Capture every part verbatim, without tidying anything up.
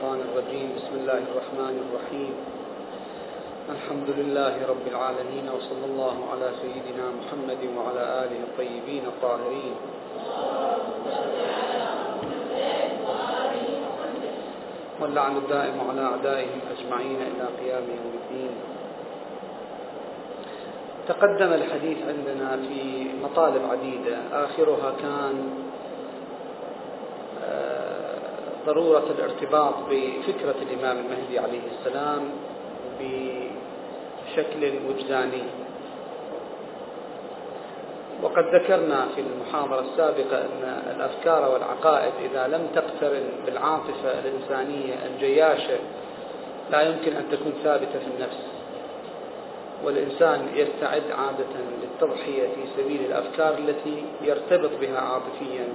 الشيطان الرجيم. بسم الله الرحمن الرحيم. الحمد لله رب العالمين، وصلى الله على سيدنا محمد وعلى آله الطيبين الطاهرين. واللعن الدائم على أعدائهم أجمعين إلى قيام يوم الدين. تقدم الحديث عندنا في مطالب عديدة، آخرها كان ضرورة الارتباط بفكرة الإمام المهدي عليه السلام بشكل وجداني. وقد ذكرنا في المحاضرة السابقة أن الأفكار والعقائد إذا لم تقترن بالعاطفة الإنسانية الجياشة لا يمكن أن تكون ثابتة في النفس، والإنسان يستعد عادة للتضحية في سبيل الأفكار التي يرتبط بها عاطفيا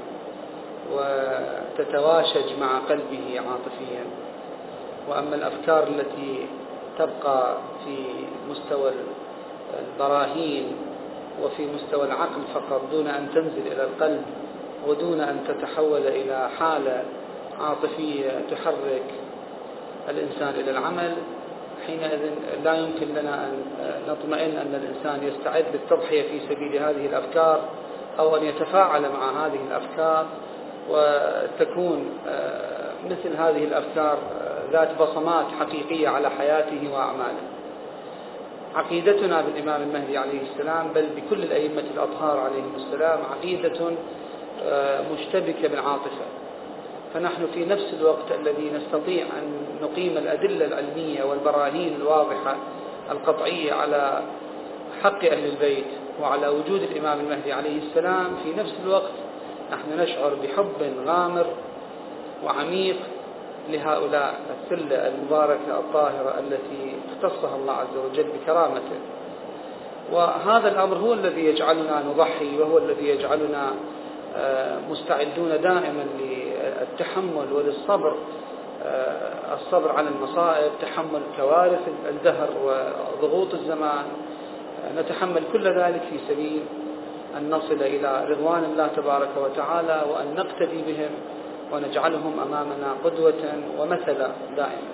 وتتواشج مع قلبه عاطفيا. وأما الأفكار التي تبقى في مستوى البراهين وفي مستوى العقل فقط دون أن تنزل إلى القلب ودون أن تتحول إلى حالة عاطفية تحرك الإنسان إلى العمل، حينئذ لا يمكن لنا أن نطمئن أن الإنسان يستعد للتضحية في سبيل هذه الأفكار أو أن يتفاعل مع هذه الأفكار وتكون مثل هذه الأفكار ذات بصمات حقيقية على حياته وأعماله. عقيدتنا بالإمام المهدي عليه السلام بل بكل الأئمة الأطهار عليهم السلام عقيدة مشتبكة بالعاطفة، فنحن في نفس الوقت الذي نستطيع أن نقيم الأدلة العلمية والبراهين الواضحة القطعية على حق أهل البيت وعلى وجود الإمام المهدي عليه السلام، في نفس الوقت نحن نشعر بحب غامر وعميق لهؤلاء الثلة المباركة الطاهرة التي اختصها الله عز وجل بكرامته. وهذا الأمر هو الذي يجعلنا نضحي، وهو الذي يجعلنا مستعدون دائما للتحمل وللصبر، الصبر على المصائب، تحمل كوارث الدهر وضغوط الزمان، نتحمل كل ذلك في سبيل أن نصل إلى رضوان الله تبارك وتعالى وأن نقتدي بهم ونجعلهم أمامنا قدوة ومثلا دائما.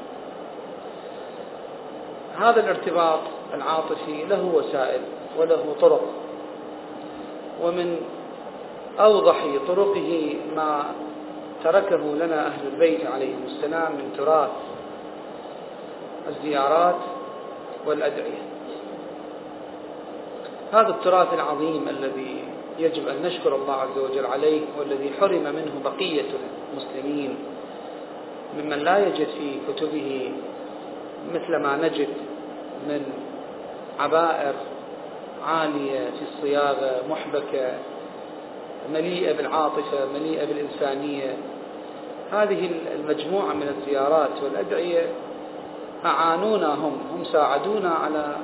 هذا الارتباط العاطفي له وسائل وله طرق، ومن أوضح طرقه ما تركه لنا أهل البيت عليهم السلام من تراث الزيارات والأدعية. هذا التراث العظيم الذي يجب أن نشكر الله عز وجل عليه، والذي حرم منه بقية المسلمين ممن لا يجد في كتبه مثل ما نجد من عبائر عالية في الصياغة، محبكة، مليئة بالعاطفة، مليئة بالإنسانية. هذه المجموعة من الزيارات والأدعية أعانونا، هم هم ساعدونا على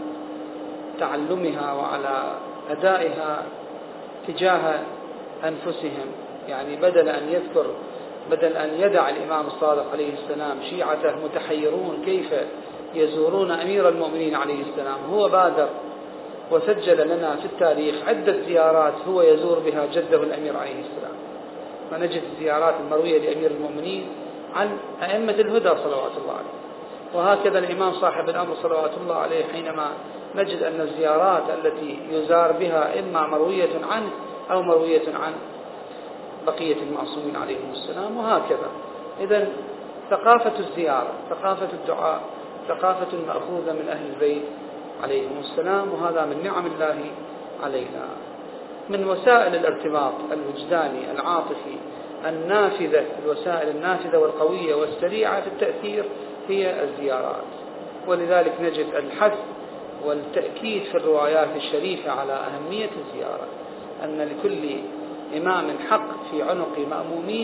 تعلمها وعلى أدائها تجاه أنفسهم. يعني بدل أن يذكر بدل أن يدع الإمام الصادق عليه السلام شيعته متحيرون كيف يزورون أمير المؤمنين عليه السلام، هو بادر وسجل لنا في التاريخ عدة زيارات هو يزور بها جده الأمير عليه السلام، ونجد الزيارات المروية لأمير المؤمنين عن أئمة الهدى صلوات الله عليه. وهكذا الإمام صاحب الأمر صلوات الله عليه حينما نجد أن الزيارات التي يزار بها إما مروية عنه أو مروية عن بقية المعصومين عليهم السلام، وهكذا. إذن ثقافة الزيارة، ثقافة الدعاء، ثقافة مأخوذة من أهل البيت عليهم السلام، وهذا من نعم الله علينا. من وسائل الارتباط الوجداني العاطفي النافذة، الوسائل النافذة والقوية والسريعة في التأثير هي الزيارات. ولذلك نجد الحث والتأكيد في الروايات الشريفة على أهمية الزيارة، أن لكل إمام حق في عنق مأموميه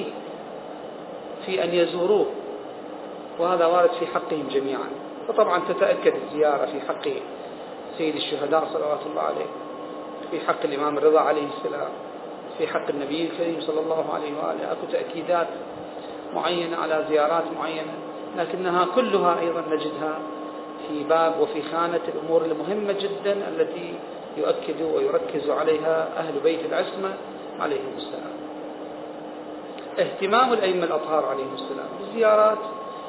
في أن يزوروه، وهذا وارد في حقهم جميعا. وطبعا تتأكد الزيارة في حق سيد الشهداء صلوات الله عليه، في حق الإمام الرضا عليه السلام، في حق النبي الكريم صلى الله عليه وآله. أكو تأكيدات معينة على زيارات معينة، لكنها كلها أيضا نجدها في باب وفي خانة الأمور المهمة جدا التي يؤكد ويركز عليها أهل بيت العصمة عليهم السلام. اهتمام الأئمة الأطهار عليهم السلام بالزيارات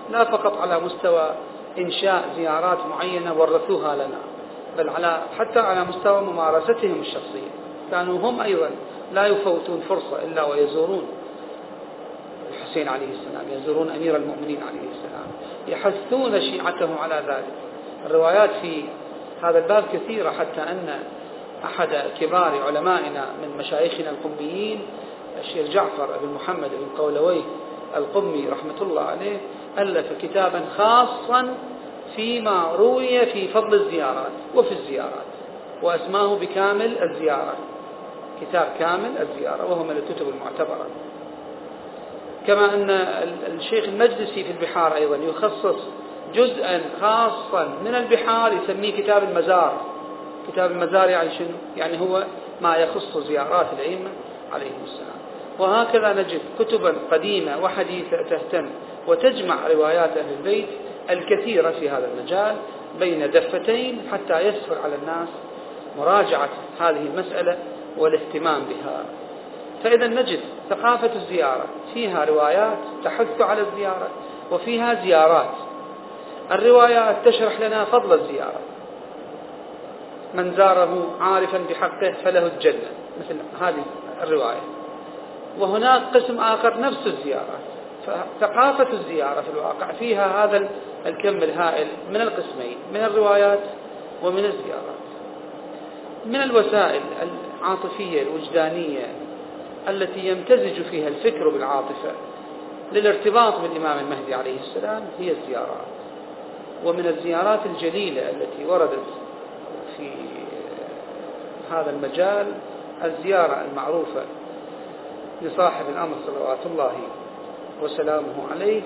لا فقط على مستوى إنشاء زيارات معينة ورثوها لنا، بل على حتى على مستوى ممارستهم الشخصية. كانوا هم أيضا لا يفوتون فرصة إلا ويزورون الحسين عليه السلام، يزورون أمير المؤمنين عليه السلام، يحثون شيعته على ذلك. الروايات في هذا الباب كثيرة، حتى أن أحد كبار علمائنا من مشايخنا القميين الشيخ جعفر بن محمد بن قولويه القمي رحمة الله عليه ألف كتابا خاصا فيما روي في فضل الزيارات وفي الزيارات، وأسماه بكامل الزيارة، كتاب كامل الزيارة، وهو من الكتب المعتبرة. كما أن الشيخ المجلسي في البحار أيضا يخصص جزءا خاصا من البحار يسميه كتاب المزار. كتاب المزار يعني شنو؟ يعني هو ما يخص زيارات الأئمة عليهم السلام. وهكذا نجد كتبا قديمة وحديثة تهتم وتجمع روايات أهل البيت الكثيرة في هذا المجال بين دفتين، حتى يسهل على الناس مراجعة هذه المسألة والاهتمام بها. فإذا نجد ثقافة الزيارة فيها روايات تحث على الزيارة، وفيها زيارات. الروايات تشرح لنا فضل الزيارة، من زاره عارفا بحقه فله الجنة، مثل هذه الرواية. وهناك قسم آخر نفس الزيارة. فثقافة الزيارة في الواقع فيها هذا الكم الهائل من القسمين، من الروايات ومن الزيارات. من الوسائل العاطفية الوجدانية التي يمتزج فيها الفكر بالعاطفة للارتباط بالإمام المهدي عليه السلام هي الزيارات. ومن الزيارات الجليلة التي وردت في هذا المجال الزيارة المعروفة لصاحب الأمر صلوات الله وسلامه عليه،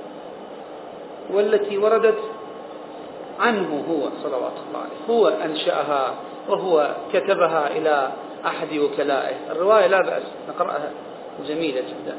والتي وردت عنه هو صلوات الله عليه، هو أنشأها وهو كتبها إلى أحد وكلائه. الرواية لا بأس نقرأها، جميلة جدا.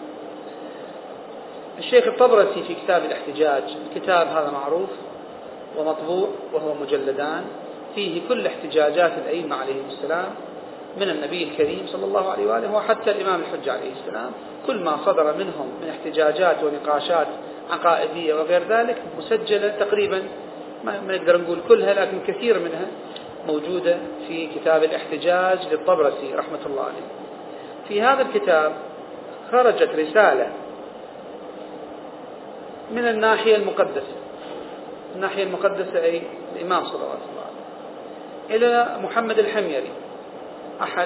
الشيخ الطبرسي في كتاب الاحتجاج، الكتاب هذا معروف ومطبوع وهو مجلدان، فيه كل احتجاجات الأئمة عليهم السلام من النبي الكريم صلى الله عليه وآله وحتى الإمام الحجة عليه السلام. كل ما صدر منهم من احتجاجات ونقاشات عقائدية وغير ذلك مسجلة تقريبا، ما نقدر نقول كلها لكن كثير منها موجودة في كتاب الاحتجاج للطبرسي رحمة الله عليه. في هذا الكتاب خرجت رسالة من الناحية المقدسة، الناحية المقدسة أي الإمام صلى الله عليه وسلم، إلى محمد الحميري، أحد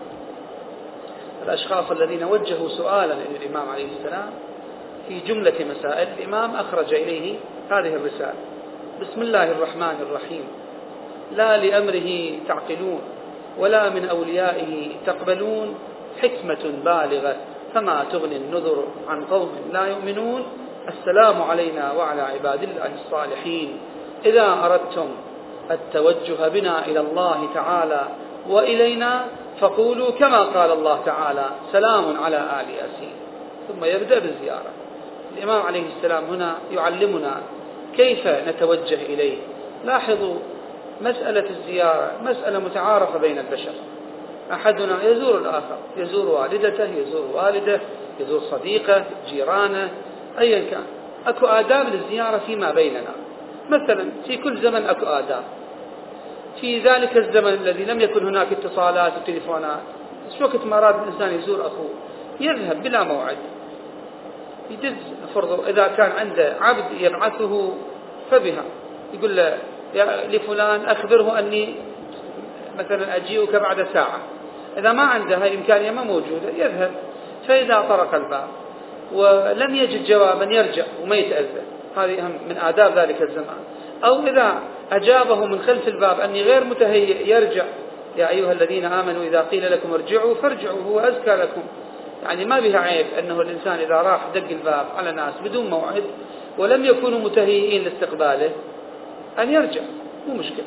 الأشخاص الذين وجهوا سؤالا إلى الإمام عليه السلام في جملة مسائل. الإمام أخرج إليه هذه الرسالة: بسم الله الرحمن الرحيم، لا لأمره تعقلون ولا من أوليائه تقبلون، حكمة بالغة فما تغني النذر عن قوم لا يؤمنون، السلام علينا وعلى عباد الله الصالحين، إذا أردتم التوجه بنا إلى الله تعالى وإلينا فقولوا كما قال الله تعالى: سلام على آل ياسين. ثم يبدأ بالزيارة. الإمام عليه السلام هنا يعلمنا كيف نتوجه إليه. لاحظوا مسألة الزيارة مسألة متعارفة بين البشر، أحدنا يزور الآخر، يزور والدته، يزور والده، يزور صديقه، جيرانه، أيا كان. أكو آداب للزيارة فيما بيننا. مثلا في كل زمن أكو آداب. في ذلك الزمن الذي لم يكن هناك اتصالات وتليفونات، بس وقت ما أراد الإنسان يزور أخوه يذهب بلا موعد، يدز فرضه إذا كان عنده عبد يبعثه فبها، يقول له يا لفلان أخبره أني مثلا أجيئك بعد ساعة. إذا ما عنده هاي الإمكانية ما موجودة يذهب، فإذا طرق الباب ولم يجد جوابا يرجع وما يتأذى. هذه من آداب ذلك الزمان. أو إذا أجابه من خلف الباب أني غير متهيئ يرجع: يا أيها الذين آمنوا إذا قيل لكم ارجعوا فارجعوا هو أزكى لكم. يعني ما بها عيب أنه الإنسان إذا راح دق الباب على ناس بدون موعد ولم يكونوا متهيئين لاستقباله أن يرجع، مو مشكلة.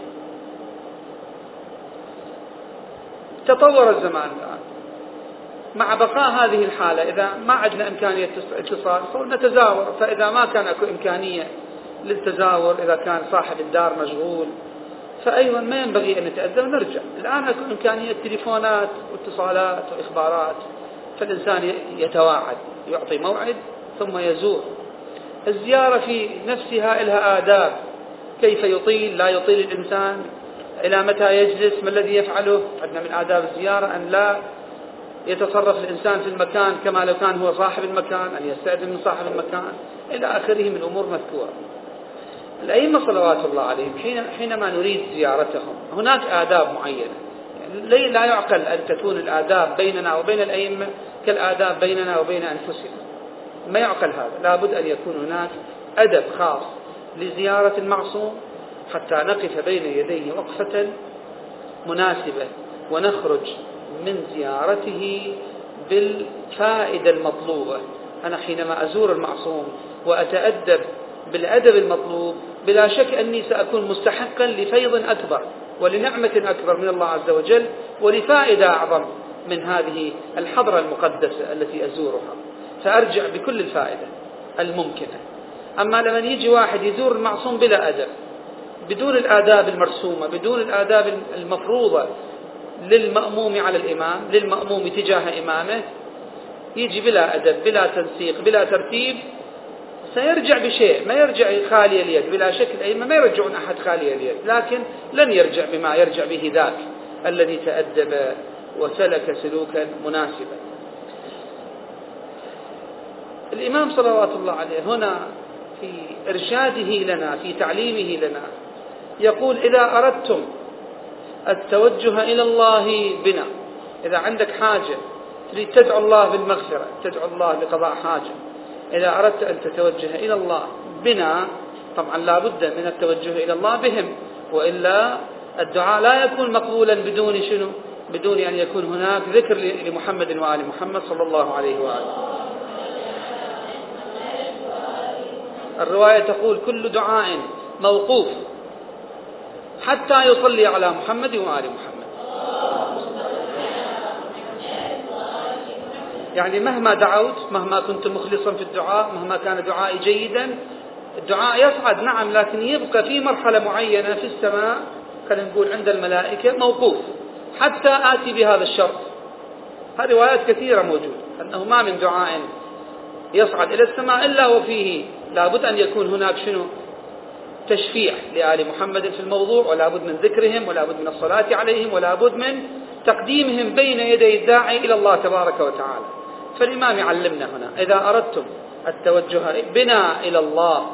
تطور الزمان الآن مع بقاء هذه الحالة. إذا ما عندنا إمكانية اتصال نتزاور، فإذا ما كان أكو إمكانية للتزاور، إذا كان صاحب الدار مشغول، فأيضا ما ينبغي أن نتأذى ونرجع. الآن أكو إمكانية تليفونات واتصالات وإخبارات، فالإنسان يتواعد، يعطي موعد ثم يزور. الزيارة في نفسها لها آداب، كيف يطيل لا يطيل الإنسان، إلى متى يجلس، ما الذي يفعله. عندنا من آداب الزيارة أن لا يتصرف الإنسان في المكان كما لو كان هو صاحب المكان، أن يستأذن من صاحب المكان إلى آخره من أمور مذكورة. الأئمة صلوات الله عليهم حينما نريد زيارتهم هناك آداب معينة، يعني لا يعقل أن تكون الآداب بيننا وبين الأئمة كالآداب بيننا وبين أنفسنا، ما يعقل هذا. لابد أن يكون هناك أدب خاص لزيارة المعصوم حتى نقف بين يديه وقفة مناسبة ونخرج من زيارته بالفائدة المطلوبة. أنا حينما أزور المعصوم وأتأدب بالأدب المطلوب بلا شك أني سأكون مستحقا لفيض أكبر ولنعمة أكبر من الله عز وجل ولفائدة أعظم من هذه الحضرة المقدسة التي أزورها، فأرجع بكل الفائدة الممكنة. أما لما يجي واحد يزور المعصوم بلا أدب، بدون الآداب المرسومة، بدون الآداب المفروضة للمأموم على الإمام، للمأموم تجاه إمامه، يجي بلا أدب بلا تنسيق بلا ترتيب، سيرجع بشيء، ما يرجع خالي اليد. بلا شك الأئمة ما يرجعون أحد خالي اليد، لكن لن يرجع بما يرجع به ذاك الذي تأدب وسلك سلوكا مناسبا. الإمام صلوات الله عليه هنا في إرشاده لنا، في تعليمه لنا، يقول: إذا أردتم التوجه إلى الله بنا، إذا عندك حاجة تريد تدعو الله بالمغفرة، تدعو الله لقضاء حاجة، إذا أردت أن تتوجه إلى الله بنا، طبعا لا بد من التوجه إلى الله بهم، وإلا الدعاء لا يكون مقبولا بدون شنو؟ بدون أن يكون هناك ذكر لمحمد وآل محمد صلى الله عليه وآله. الرواية تقول: كل دعاء موقوف حتى يصلي على محمد وآل محمد. يعني مهما دعوت، مهما كنت مخلصا في الدعاء، مهما كان دعائي جيدا، الدعاء يصعد نعم، لكن يبقى في مرحلة معينة في السماء، خلينا نقول عند الملائكة، موقوف حتى آتي بهذا الشرط. هذه روايات كثيرة موجودة أنه ما من دعاء يصعد إلى السماء إلا وفيه لابد أن يكون هناك شنو؟ تشفيع لآل محمد في الموضوع، ولا بد من ذكرهم، ولا بد من الصلاة عليهم، ولا بد من تقديمهم بين يدي الداعي إلى الله تبارك وتعالى. فالإمام يعلمنا هنا: إذا أردتم التوجه بنا إلى الله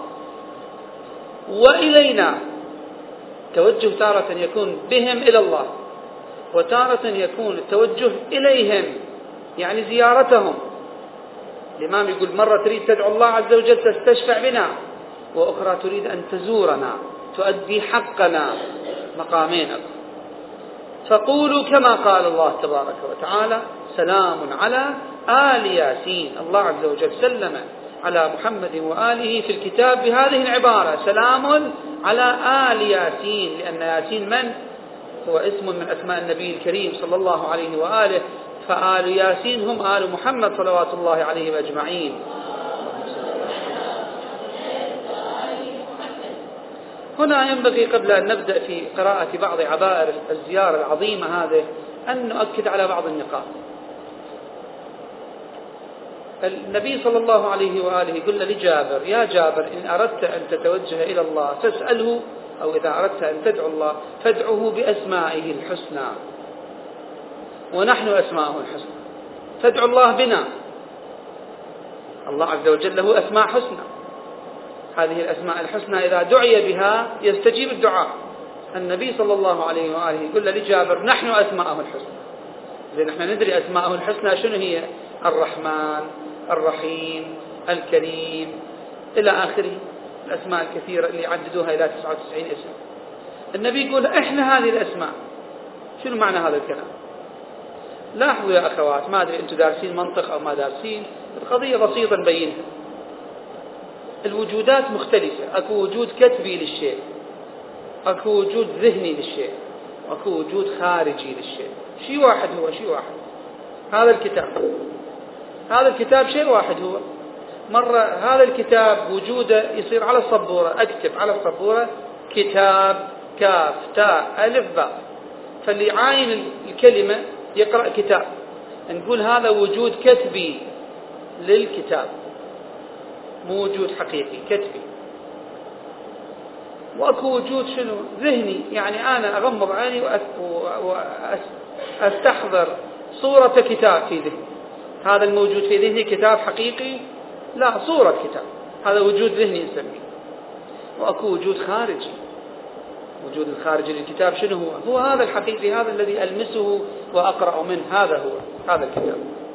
وإلينا، توجه تارة يكون بهم إلى الله، وتارة يكون التوجه إليهم يعني زيارتهم. الإمام يقول: مرة تريد تدعو الله عز وجل تستشفع بنا، وأخرى تريد أن تزورنا تؤدي حقنا، مقامين. فقولوا كما قال الله تبارك وتعالى: سلام على آل ياسين. الله عز وجل سلم على محمد وآله في الكتاب بهذه العبارة: سلام على آل ياسين، لأن ياسين من هو اسم من أسماء النبي الكريم صلى الله عليه وآله، فآل ياسين هم آل محمد صلوات الله عليهم أجمعين. هنا ينبغي قبل أن نبدأ في قراءة بعض عبائر الزيارة العظيمة هذه أن نؤكد على بعض النقاط. النبي صلى الله عليه وآله يقول لجابر: يا جابر، إن أردت أن تتوجه إلى الله فاسأله، أو إذا أردت أن تدعو الله فادعه بأسمائه الحسنى، ونحن أسماءه الحسنى، فادعو الله بنا. الله عز وجل له أسماء حسنى، هذه الأسماء الحسنى إذا دعي بها يستجيب الدعاء. النبي صلى الله عليه وآله يقول لجابر: نحن أسماءه الحسنى. لأن نحن ندري أسماءه الحسنى شنو هي: الرحمن، الرحيم، الكريم، إلى آخره، الأسماء الكثيرة اللي عددوها إلى تسعة وتسعين اسم. النبي يقول: إحنا هذه الأسماء. شنو معنى هذا الكلام؟ لاحظوا يا أخوات، ما أدري أنتم دارسين منطق أو ما دارسين، القضية بسيطة نبينها. الوجودات مختلفة، أكو وجود كتبي للشيء، أكو وجود ذهني للشيء، أكو وجود خارجي للشيء. شيء واحد هو، شيء واحد هذا الكتاب. هذا الكتاب شيء واحد هو. مرة هذا الكتاب وجوده يصير على السبورة، أكتب على السبورة كتاب، كاف تاء ألف باء، فاللي يعاين الكلمة يقرأ كتاب. نقول هذا وجود كتبي للكتاب. مو وجود حقيقي كتبي. وأكو وجود شنو؟ ذهني، يعني أنا أغمض عيني وأستحضر صورة كتاب في ذهني. هذا الموجود في ذهني كتاب حقيقي؟ لا، صورة كتاب، هذا وجود ذهني نسميه. وأكو وجود خارجي. وجود الخارجي للكتاب شنو هو؟ هو هذا الحقيقي، هذا الذي ألمسه وأقرأ منه، هذا هو هذا الكتاب.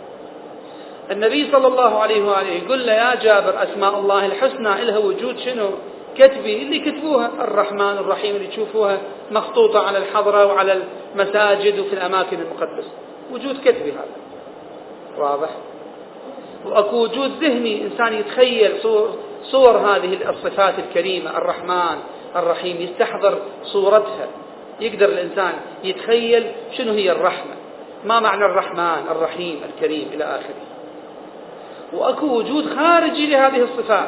النبي صلى الله عليه وآله يقول له يا جابر أسماء الله الحسنى إلها وجود شنو؟ كتبي، اللي كتبوها الرحمن الرحيم اللي تشوفوها مخطوطة على الحضرة وعلى المساجد وفي الأماكن المقدسة، وجود كتبي هذا واضح. وأكو وجود ذهني، إنسان يتخيل صور, صور هذه الصفات الكريمة الرحمن الرحيم، يستحضر صورتها، يقدر الإنسان يتخيل شنو هي الرحمة، ما معنى الرحمن الرحيم الكريم إلى آخره. وأكو وجود خارجي لهذه الصفات،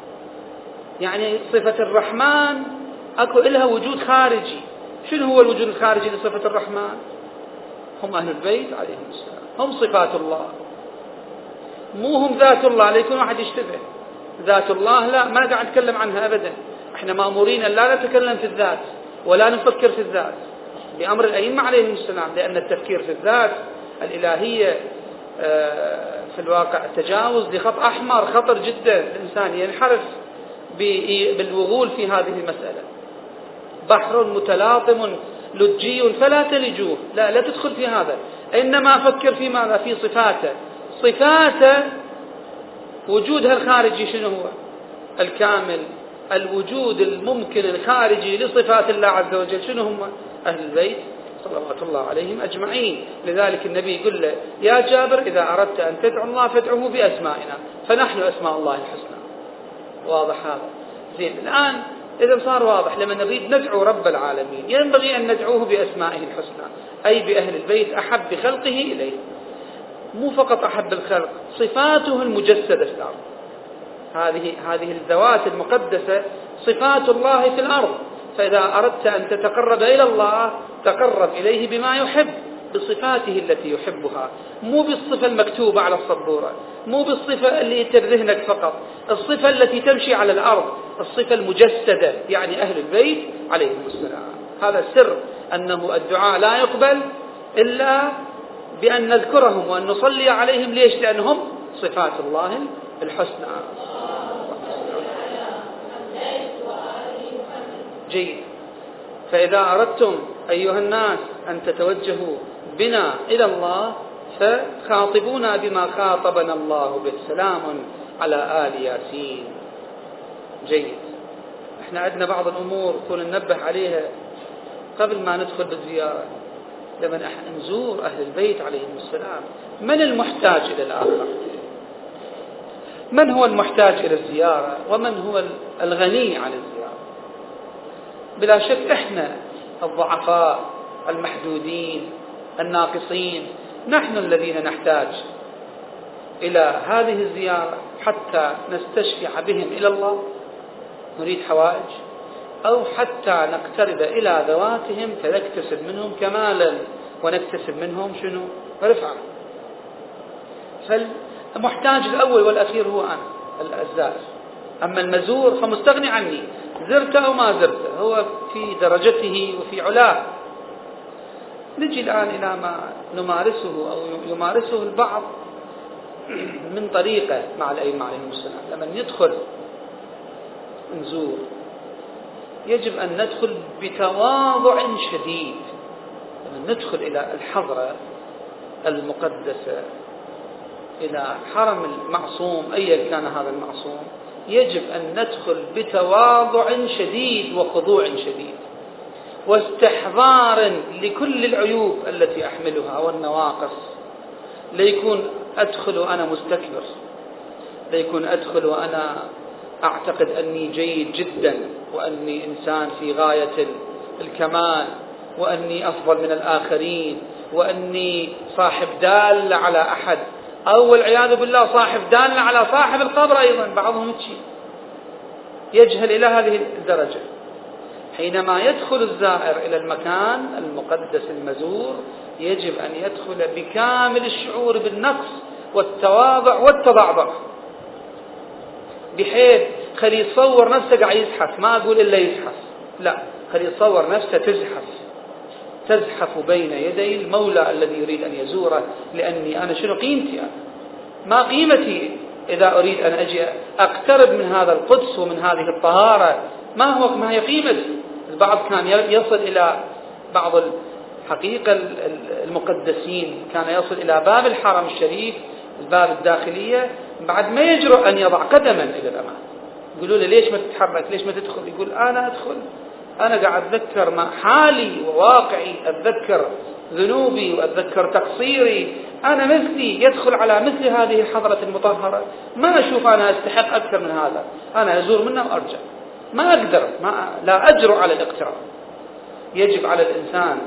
يعني صفة الرحمن أكو إلها وجود خارجي. شنو هو الوجود الخارجي لصفة الرحمن؟ هم أهل البيت عليهم السلام، هم صفات الله، مو هم ذات الله. ليكون واحد يشتبه ذات الله، لا، ما قاعد نتكلم عنها أبدا. احنا مأمورين أن لا نتكلم في الذات ولا نفكر في الذات بأمر الأئمة عليهم السلام، لأن التفكير في الذات الإلهية في الواقع تجاوز لخط أحمر خطر جدا. الإنسان ينحرف بالوغول في هذه المسألة. بحر متلاطم لجي فلا تلجوه، لا لا تدخل في هذا، إنما فكر في ماذا؟ في صفاته. صفاته وجودها الخارجي شنو هو؟ الكامل، الوجود الممكن الخارجي لصفات الله عز وجل شنو هم؟ أهل البيت صلوات الله عليهم أجمعين. لذلك النبي يقول له يا جابر إذا أردت أن تدعو الله فادعوه بأسمائنا، فنحن أسماء الله الحسنى. واضح هذا؟ زين. الآن إذا صار واضح، لما نريد ندعو رب العالمين ينبغي أن ندعوه بأسمائه الحسنى، أي بأهل البيت أحب خلقه إليه. مو فقط أحب الخلق، صفاته المجسدة في الأرض، هذه هذه الذوات المقدسة صفات الله في الأرض. فإذا أردت أن تتقرب إلى الله تقرب إليه بما يحب، بصفاته التي يحبها، مو بالصفة المكتوبة على السبورة، مو بالصفة اللي ترذهنك فقط، الصفة التي تمشي على الأرض، الصفة المجسدة، يعني أهل البيت عليهم السلام. هذا سر أنه الدعاء لا يقبل إلا بأن نذكرهم وأن نصلي عليهم. ليش؟ لأنهم صفات الله الحسنى. جيد. فإذا أردتم أيها الناس أن تتوجهوا بنا إلى الله فخاطبونا بما خاطبنا الله به. سلام على آل ياسين. جيد. احنا عندنا بعض الأمور كنا ننبه عليها قبل ما ندخل بالزيارة. لما نزور أهل البيت عليهم السلام، من المحتاج إلى الآخر؟ من هو المحتاج إلى الزيارة؟ ومن هو الغني عن الزيارة؟ بلا شك إحنا الضعفاء المحدودين الناقصين، نحن الذين نحتاج إلى هذه الزيارة حتى نستشفع بهم إلى الله، نريد حوائج، أو حتى نقترب إلى ذواتهم فنكتسب منهم كمالا ونكتسب منهم شنو؟ رفعة. فالمحتاج الأول والأخير هو أنا الزائر، أما المزور فمستغني عني، زرته أو ما زرته هو في درجته وفي علاه. نجي الآن إلى ما نمارسه أو يمارسه البعض من طريقة مع الأئمة عليهم السلام. لما ندخل نزور يجب أن ندخل بتواضع شديد. لما ندخل إلى الحضرة المقدسة، إلى حرم المعصوم أيا كان هذا المعصوم، يجب أن ندخل بتواضع شديد وخضوع شديد واستحضار لكل العيوب التي أحملها والنواقص. ليكون أدخل وأنا مستكبر، ليكون أدخل وأنا أعتقد أني جيد جدا وأني إنسان في غاية الكمال وأني أفضل من الآخرين وأني صاحب دال على أحد، أو والعياذ بالله صاحب دال على صاحب القبر أيضا. بعضهم يجهل إلى هذه الدرجة. حينما يدخل الزائر إلى المكان المقدس المزور يجب أن يدخل بكامل الشعور بالنقص والتواضع والتضعضع، بحيث خلي يتصور نفسه قاعد يزحف، ما أقول إلا يزحف، لا، خلي يتصور نفسه تزحف تزحف بين يدي المولى الذي يريد أن يزوره. لأني أنا شنو قيمتي؟ أنا ما قيمتي إذا أريد أن أجي أقترب من هذا القدس ومن هذه الطهارة؟ ما هو ما هي قيمتي؟ البعض كان يصل إلى بعض الحقيقة المقدسين كان يصل إلى باب الحرم الشريف، الباب الداخلية، بعد ما يجرؤ أن يضع قدما إلى الأمام. يقولوا له ليش ما تتحرك، ليش ما تدخل؟ يقول أنا أدخل، أنا قاعد أتذكر ما حالي وواقعي، أتذكر ذنوبي وأتذكر تقصيري. أنا مثلي يدخل على مثل هذه الحضرة المطهرة، ما أشوف أنا أستحق أكثر من هذا، أنا أزور منه وأرجع، ما أقدر، ما لا أجرؤ على الاقتراب. يجب على الإنسان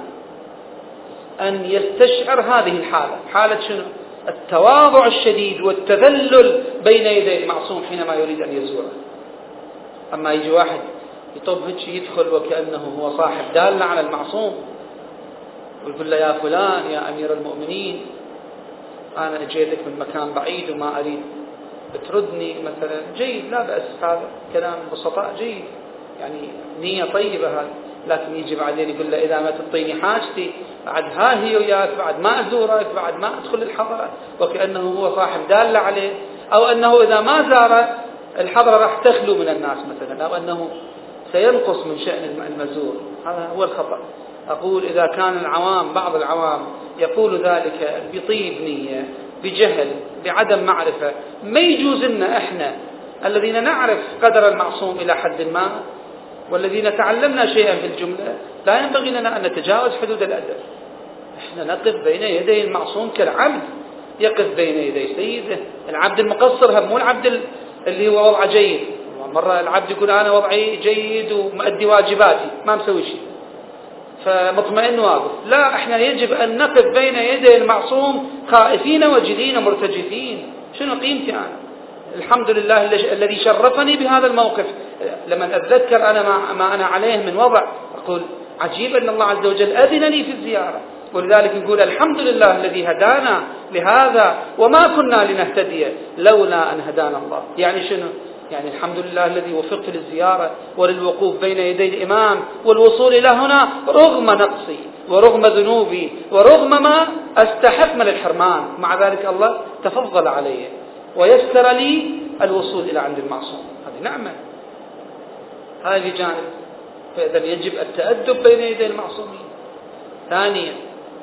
أن يستشعر هذه الحالة، حالة شنو؟ التواضع الشديد والتذلل بين يدي المعصوم حينما يريد أن يزوره. أما يجي واحد يطب هيك يدخل وكأنه هو صاحب دالة على المعصوم ويقول له يا فلان يا أمير المؤمنين أنا أجيتك من مكان بعيد وما أريد بتردني مثلا، جيد، لا بأس، هذا كلام بسطاء جيد، يعني نية طيبة هذا. لكن يجي بعدين يقول له إذا ما تعطيني حاجتي بعد ها هي وياك، بعد ما أزورك، بعد ما أدخل الحضرة، وكأنه هو صاحب دالة عليه، أو أنه إذا ما زار الحضرة راح تخلو من الناس مثلا، أو أنه سينقص من شأن المزور. هذا هو الخطأ. أقول إذا كان العوام بعض العوام يقول ذلك بطيب نية، بجهل، بعدم معرفة، ما يجوز لنا إحنا الذين نعرف قدر المعصوم إلى حد ما والذين تعلمنا شيئا في الجملة لا ينبغي لنا أن نتجاوز حدود الأدب. إحنا نقف بين يدي المعصوم كالعبد يقف بين يدي سيده. العبد المقصر هم مو العبد اللي هو وضعه جيد. مرة العبد يقول أنا وضعي جيد ومؤدي واجباتي ما مسوي شيء فمطمئن واقف، لا، احنا يجب أن نقف بين يدي المعصوم خائفين وجلين مرتجفين. شنو قيمتي أنا؟ الحمد لله الذي شرفني بهذا الموقف. لما أتذكر أنا ما أنا عليه من وضع أقول عجيب أن الله عز وجل أذنني في الزيارة، ولذلك نقول الحمد لله الذي هدانا لهذا وما كنا لنهتدي لولا أن هدانا الله. يعني شنو؟ يعني الحمد لله الذي وفقت للزيارة وللوقوف بين يدي الإمام والوصول إلى هنا رغم نقصي ورغم ذنوبي ورغم ما أستحق من الحرمان، مع ذلك الله تفضل علي ويسر لي الوصول إلى عند المعصوم. هذه نعمة، هذه جانب. فإذا يجب التأدب بين يدي المعصومين. ثانيا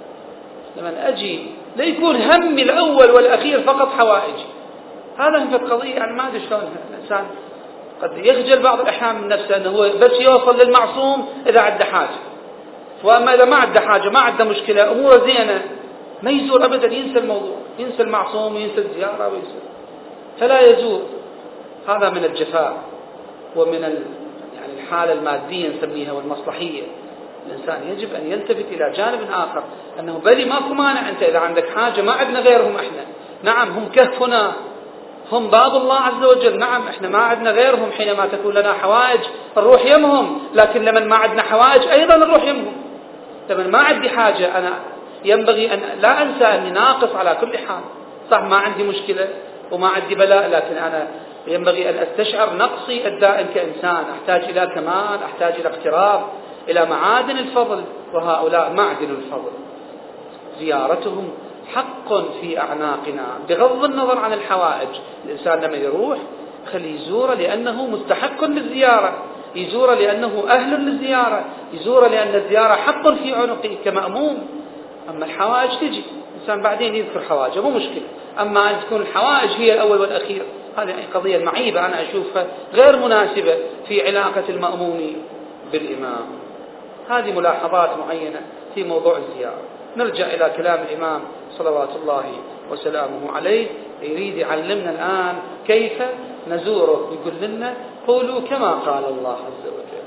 لما أجي لا يكون همي الأول والأخير فقط حوائجي. هذا هم في القضية، يعني ما أدري شلون الإنسان قد يخجل بعض الأحيان من نفسه أنه هو بس يوصل للمعصوم إذا عنده حاجة، وأما إذا ما عنده حاجة ما عنده مشكلة أموره زينة ما يزور أبدا، ينسى الموضوع، ينسى المعصوم وينسى الزيارة وينسى، فلا يزور. هذا من الجفاء ومن ال... يعني الحالة المادية نسميها والمصلحية. الإنسان يجب أن يلتفت إلى جانب آخر، أنه بلي ماكو مانع أنت إذا عندك حاجة، ما عندنا غيرهم إحنا، نعم هم كهفنا، هم باب الله عز وجل، نعم احنا ما عندنا غيرهم، حينما تكون لنا حوائج نروح يمهم، لكن لما ما عندنا حوائج ايضا نروح يمهم. لما ما عندي حاجة انا ينبغي ان لا انسى اني ناقص على كل حال، صح ما عندي مشكلة وما عندي بلاء، لكن انا ينبغي ان استشعر نقصي الدائم كإنسان، احتاج الى كمال، احتاج الى اقتراب، الى معادن الفضل، وهؤلاء معدن الفضل زيارتهم حق في أعناقنا بغض النظر عن الحوائج. الإنسان لما يروح خلي يزوره لأنه مستحق للزيارة، يزوره لأنه أهل للزيارة، يزوره لأن الزيارة حق في عنقه كمأموم. أما الحوائج تجي الإنسان بعدين يذكر حوائجه مو مشكلة، أما أن تكون الحوائج هي الأول والأخير هذه قضية معيبة أنا أشوفها غير مناسبة في علاقة المأموم بالإمام. هذه ملاحظات معينة في موضوع الزيارة. نرجع إلى كلام الإمام صلوات الله وسلامه عليه، يريد يعلمنا الآن كيف نزوره. يقول لنا قولوا كما قال الله عز وجل.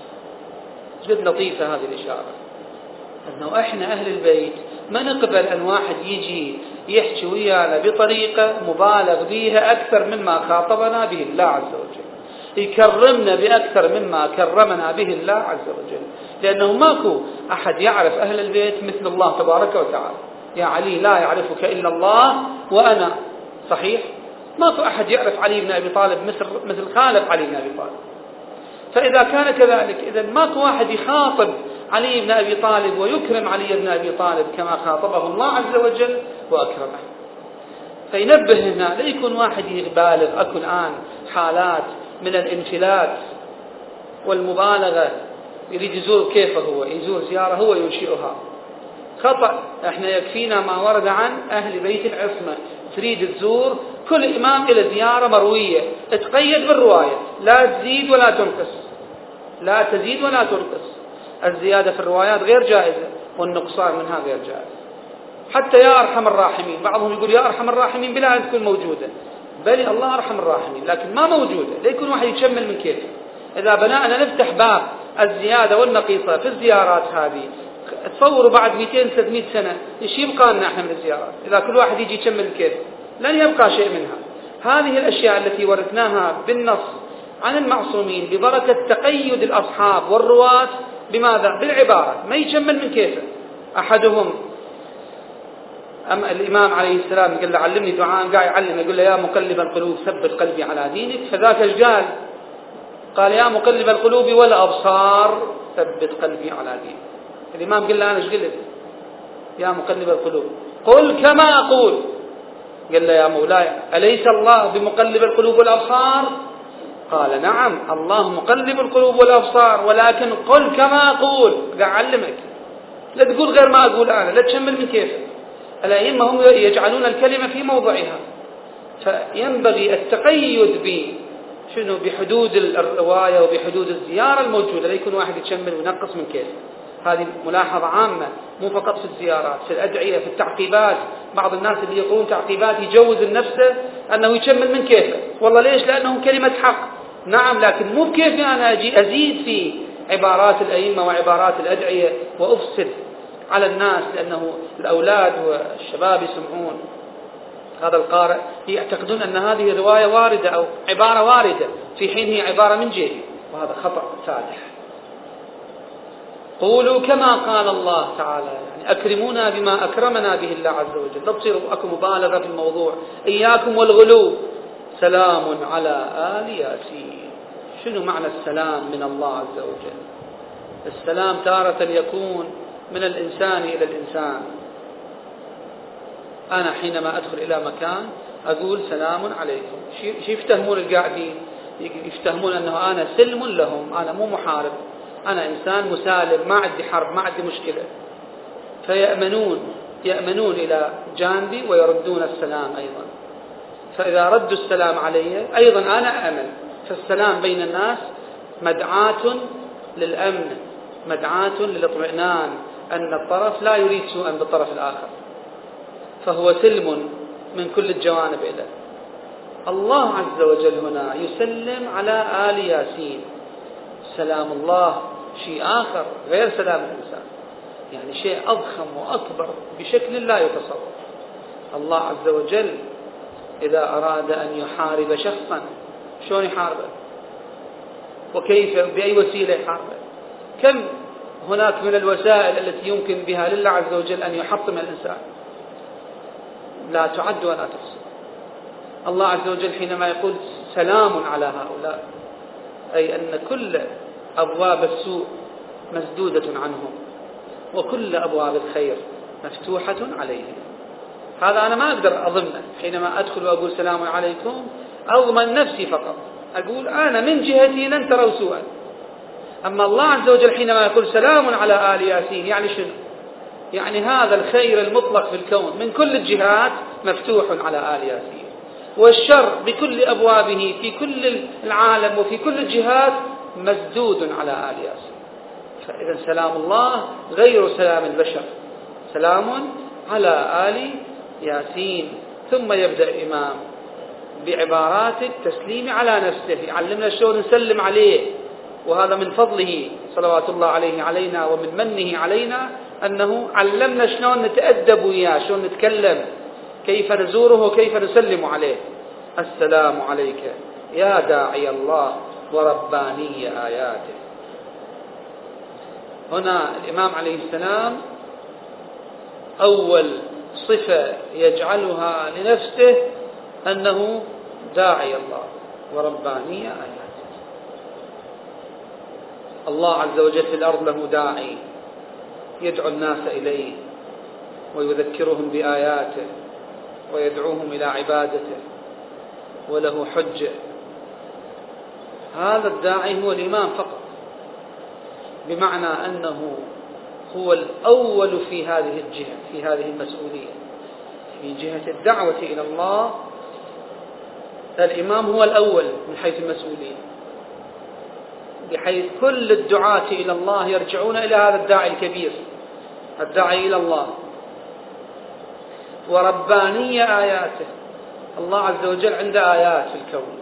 جد لطيفة هذه الإشارة، أنه إحنا أهل البيت ما نقبل أن واحد يجي يحكي ويانا بطريقة مبالغ بها أكثر مما خاطبنا به الله عز وجل، يكرمنا بأكثر مما كرمنا به الله عز وجل، لأنه ماكو أحد يعرف أهل البيت مثل الله تبارك وتعالى. يا علي لا يعرفك إلا الله وأنا، صحيح؟ ماكو أحد يعرف علي بن أبي طالب مثل مثل خالف علي بن أبي طالب. فإذا كان كذلك إذا ماكو واحد يخاطب علي بن أبي طالب ويكرم علي بن أبي طالب كما خاطبه الله عز وجل وأكرمه. فينبه هنا لا يكون واحد يبالغ. أكو الآن حالات من الانفلات والمبالغة، يريد يزور كيف هو يزور زيارة هو ينشئها، خطأ. احنا يكفينا ما ورد عن أهل بيت العصمة. تريد تزور كل إمام إلى زيارة مروية، تقيد بالرواية، لا تزيد ولا تنقص، لا تزيد ولا تنقص. الزيادة في الروايات غير جائزة والنقصان منها غير جائز. حتى يا أرحم الراحمين، بعضهم يقول يا أرحم الراحمين بلا أن تكون موجودة، بل الله أرحم الراحمين، لكن ما موجودة. لا يكون واحد يشمل من كيفه. إذا بناءنا نفتح باب الزيادة والنقيصة في الزيارات هذه، تصوروا بعد مئتين ثلاثمئة سنة إيش يبقى لنا احنا من الزيارات؟ إذا كل واحد يجي يشمل كيف لن يبقى شيء منها. هذه الأشياء التي ورثناها بالنص عن المعصومين ببركة تقيد الأصحاب والرواة بماذا؟ بالعبارة، ما يشمل من كيفه. أحدهم أما الإمام عليه السلام قال له علمني دعاء، قاعد يعلم يقول له يا مقلب القلوب ثبت قلبي على دينك، فذاك ايش قال؟ قال يا مقلب القلوب والأبصار ثبت قلبي على دينك. الإمام قال له أنا ايش قلت؟ يا مقلب القلوب قل كما أقول. قال له يا مولاي أليس الله بمقلب القلوب والأبصار؟ قال نعم الله مقلب القلوب والأبصار، ولكن قل كما أقول. قاعد أعلمك، لا تقول غير ما أقول أنا، لا تشمل من كيفك. الأئمة هم يجعلون الكلمة في موضعها، فينبغي التقيد ب شنو بحدود الرواية وبحدود الزيارة الموجودة، لا يكون واحد يشمل وينقص من كيفه. هذه ملاحظة عامة، مو فقط في الزيارات، في الأدعية، في التعقيبات. بعض الناس اللي يقولون تعقيبات يجوز النفس أنه يشمل من كيفه. والله ليش؟ لأنه كلمة حق، نعم، لكن مو بكيفي أنا أجي أزيد في عبارات الأئمة وعبارات الأدعية وأفسد على الناس، لأنه الأولاد والشباب يسمعون هذا القارئ يعتقدون أن هذه رواية واردة أو عبارة واردة في حين هي عبارة من جهة، وهذا خطأ فادح. قولوا كما قال الله تعالى، يعني أكرمونا بما أكرمنا به الله عز وجل. لا تصيروا أكو مبالغة في الموضوع، إياكم والغلو. سلام على آل ياسين. شنو معنى السلام من الله عز وجل؟ السلام تارة يكون من الإنسان إلى الإنسان. أنا حينما أدخل إلى مكان أقول سلام عليكم، شي يفتهمون القاعدين؟ يفتهمون أنه أنا سلم لهم، أنا مو محارب، أنا إنسان مسالم، ما عندي حرب، ما عندي مشكلة. فيأمنون يأمنون إلى جانبي ويردون السلام أيضا. فإذا ردوا السلام علي أيضا أنا أأمن. فالسلام بين الناس مدعاة للأمن، مدعاة للاطمئنان، أن الطرف لا يريد سوءا بالطرف الآخر، فهو سلم من كل الجوانب إليه. الله عز وجل هنا يسلم على آل ياسين. سلام الله شيء آخر غير سلام الإنسان، يعني شيء أضخم وأكبر بشكل لا يتصور. الله عز وجل إذا أراد أن يحارب شخصا شلون يحاربه؟ وكيف بأي وسيلة يحاربه؟ كم هناك من الوسائل التي يمكن بها لله عز وجل أن يحطم الإنسان، لا تعد ولا تحصى. الله عز وجل حينما يقول سلام على هؤلاء، أي أن كل أبواب السوء مسدودة عنهم وكل أبواب الخير مفتوحة عليهم. هذا أنا ما أقدر أضمنه. حينما أدخل وأقول سلام عليكم أضمن نفسي فقط، أقول أنا من جهتي لن تروا سوءا. أما الله عز وجل حينما يقول سلام على آل ياسين يعني شنو؟ يعني هذا الخير المطلق في الكون من كل الجهات مفتوح على آل ياسين، والشر بكل أبوابه في كل العالم وفي كل الجهات مسدود على آل ياسين. فإذا سلام الله غير سلام البشر، سلام على آل ياسين. ثم يبدأ الإمام بعبارات التسليم على نفسه، يعلمنا شلون نسلم عليه، وهذا من فضله صلوات الله عليه علينا ومن منه علينا أنه علمنا شلون نتأدب وياه، شلون نتكلم، كيف نزوره وكيف نسلم عليه. السلام عليك يا داعي الله ورباني آياته. هنا الإمام عليه السلام أول صفة يجعلها لنفسه أنه داعي الله وربانية آياته. الله عز وجل في الأرض له داعي يدعو الناس إليه ويذكرهم بآياته ويدعوهم إلى عبادته وله حجة. هذا الداعي هو الإمام فقط، بمعنى أنه هو الأول في هذه الجهة، في هذه المسؤولية، في جهة الدعوة إلى الله. الإمام هو الأول من حيث المسؤولية، بحيث كل الدعاة إلى الله يرجعون إلى هذا الداعي الكبير، الداعي إلى الله. وربانية آياته، الله عز وجل عنده آيات في الكون،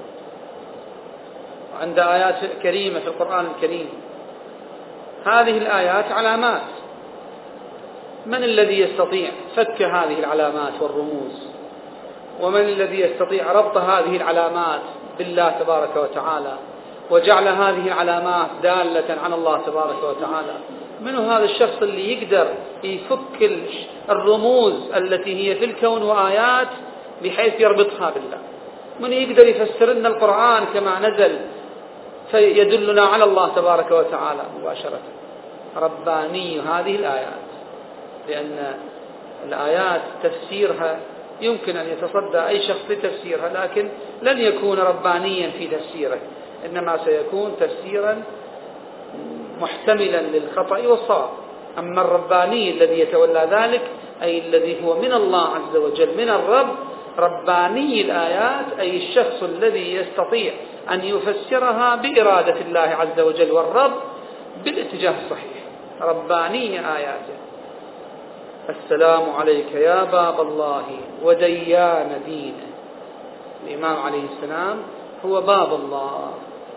وعنده آيات كريمة في القرآن الكريم. هذه الآيات علامات، من الذي يستطيع فك هذه العلامات والرموز؟ ومن الذي يستطيع ربط هذه العلامات بالله تبارك وتعالى وجعل هذه العلامات دالة على الله تبارك وتعالى؟ من هذا الشخص اللي يقدر يفك الرموز التي هي في الكون وآيات بحيث يربطها بالله؟ من يقدر يفسر لنا القرآن كما نزل فيدلنا على الله تبارك وتعالى مباشرة؟ رباني هذه الآيات، لأن الآيات تفسيرها يمكن أن يتصدى أي شخص لتفسيرها، لكن لن يكون ربانيا في تفسيره، إنما سيكون تفسيرا محتملا للخطأ والصواب. أما الرباني الذي يتولى ذلك، أي الذي هو من الله عز وجل، من الرب، رباني الآيات أي الشخص الذي يستطيع أن يفسرها بإرادة الله عز وجل والرب بالاتجاه الصحيح. رباني آياته. السلام عليك يا باب الله وديان دينه. الإمام عليه السلام هو باب الله،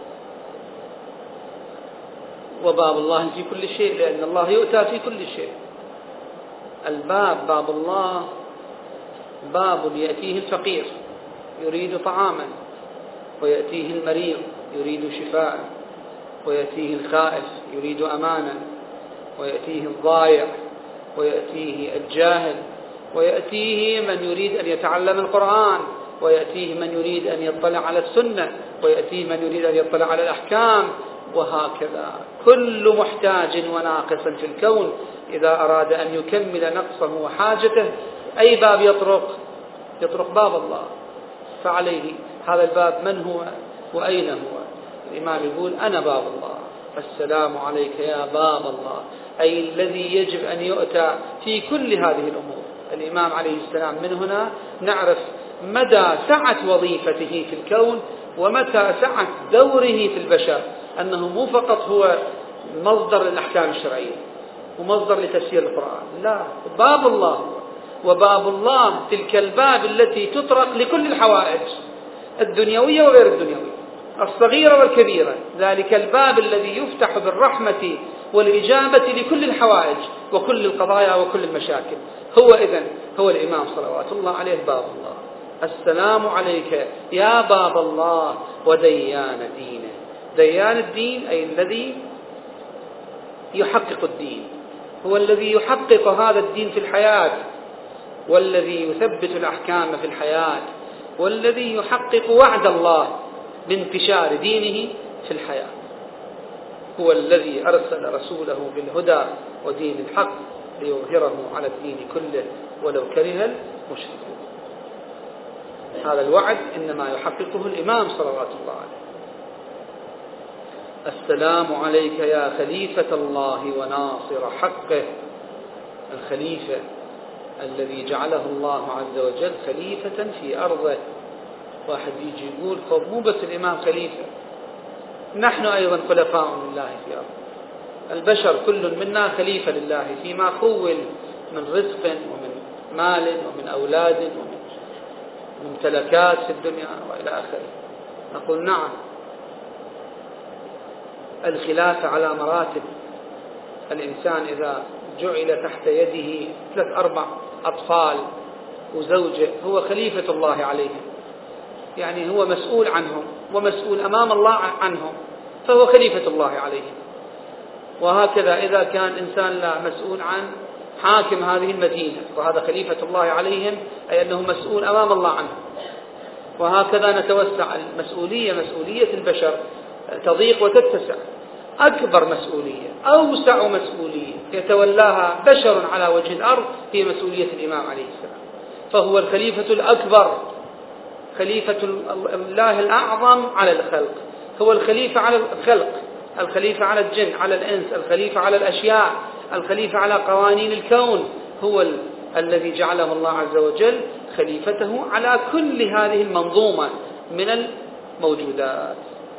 وباب الله في كل شيء، لأن الله يؤتى في كل شيء. الباب باب الله باب يأتيه الفقير يريد طعاما، ويأتيه المريض يريد شفاء، ويأتيه الخائف يريد أمانا، ويأتيه الضائع، ويأتيه الجاهل، ويأتيه من يريد أن يتعلم القرآن، ويأتيه من يريد أن يطلع على السنة، ويأتيه من يريد أن يطلع على الأحكام، وهكذا. كل محتاج وناقص في الكون إذا أراد أن يكمل نقصه وحاجته أي باب يطرق؟ يطرق باب الله. فعليه هذا الباب من هو وأين هو؟ الإمام يقول أنا باب الله. السلام عليك يا باب الله، أي الذي يجب أن يؤتى في كل هذه الأمور. الإمام عليه السلام من هنا نعرف مدى سعة وظيفته في الكون ومتى سعة دوره في البشر، أنه مو فقط هو مصدر للأحكام الشرعية ومصدر لتفسير القرآن، لا، باب الله. وباب الله تلك الباب التي تطرق لكل الحوائج الدنيوية وغير الدنيوية، الصغيرة والكبيرة. ذلك الباب الذي يفتح بالرحمة والإجابة لكل الحوائج وكل القضايا وكل المشاكل. هو إذن هو الإمام صلوات الله عليه باب الله. السلام عليك يا باب الله وديان دينه. ديان الدين أي الذي يحقق الدين، هو الذي يحقق هذا الدين في الحياة، والذي يثبت الأحكام في الحياة، والذي يحقق وعد الله بانتشار دينه في الحياة. هو الذي أرسل رسوله بالهدى ودين الحق ليظهره على الدين كله ولو كره المشركون. هذا الوعد إنما يحققه الإمام صلوات الله عليه. السلام عليك يا خليفة الله وناصر حقه. الخليفة الذي جعله الله عز وجل خليفة في أرضه. واحد يجي يقول طب مو بس الإمام خليفة، نحن أيضا خلفاء لله في أرضه. البشر كل منا خليفة لله فيما خول من رزق ومن مال ومن أولاد ومن ممتلكات في الدنيا وإلى آخره. نقول نعم، الخلافة على مراتب. الإنسان إذا جعل تحت يده ثلاث أربع أطفال وزوجة هو خليفة الله عليهم، يعني هو مسؤول عنهم ومسؤول أمام الله عنهم، فهو خليفة الله عليهم. وهكذا إذا كان إنسان لا مسؤول عن حاكم هذه المدينة وهذا خليفة الله عليهم، أي أنه مسؤول أمام الله عنه. وهكذا نتوسع. المسؤولية مسؤولية البشر تضيق وتتسع. أكبر مسؤولية، أوسع مسؤولية يتولاها بشر على وجه الأرض هي مسؤولية الإمام عليه السلام، فهو الخليفة الأكبر، خليفة الله الأعظم على الخلق، هو الخليفة على الخلق، الخليفة على الجن، على الإنس، الخليفة على الأشياء، الخليفة على قوانين الكون، هو ال... الذي جعله الله عز وجل خليفته على كل هذه المنظومة من الموجودات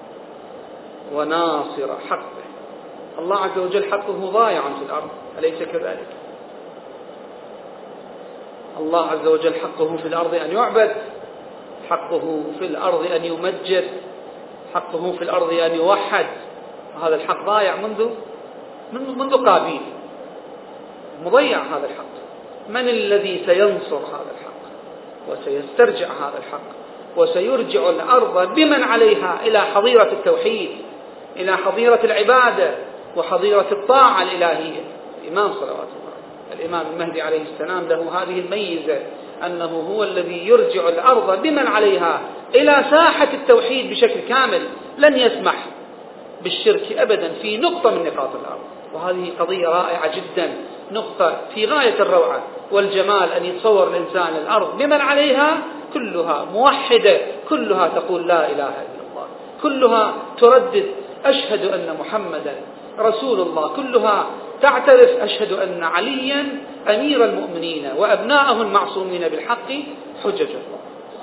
وناصر حقه. الله عز وجل حقه ضايع في الأرض، أليس كذلك؟ الله عز وجل حقه في الأرض أن يعبد، حقه في الأرض أن يمجد، حقه في الأرض أن يوحد. هذا الحق ضايع منذ منذ قابيل، مضيع هذا الحق. من الذي سينصر هذا الحق وسيسترجع هذا الحق وسيرجع الأرض بمن عليها إلى حظيرة التوحيد، إلى حظيرة العبادة وحظيرة الطاعة الإلهية؟ الإمام صلوات الله، الإمام المهدي عليه السلام له هذه الميزة أنه هو الذي يرجع الأرض بمن عليها إلى ساحة التوحيد بشكل كامل، لن يسمح بالشرك أبدا في نقطة من نقاط الأرض. وهذه قضية رائعة جدا، نقطة في غاية الروعة والجمال، أن يتصور الإنسان الأرض بمن عليها كلها موحدة، كلها تقول لا إله إلا الله، كلها تردد أشهد أن محمدا رسول الله، كلها تعترف أشهد أن عليا أمير المؤمنين وأبناءه المعصومين بالحق حجج الله.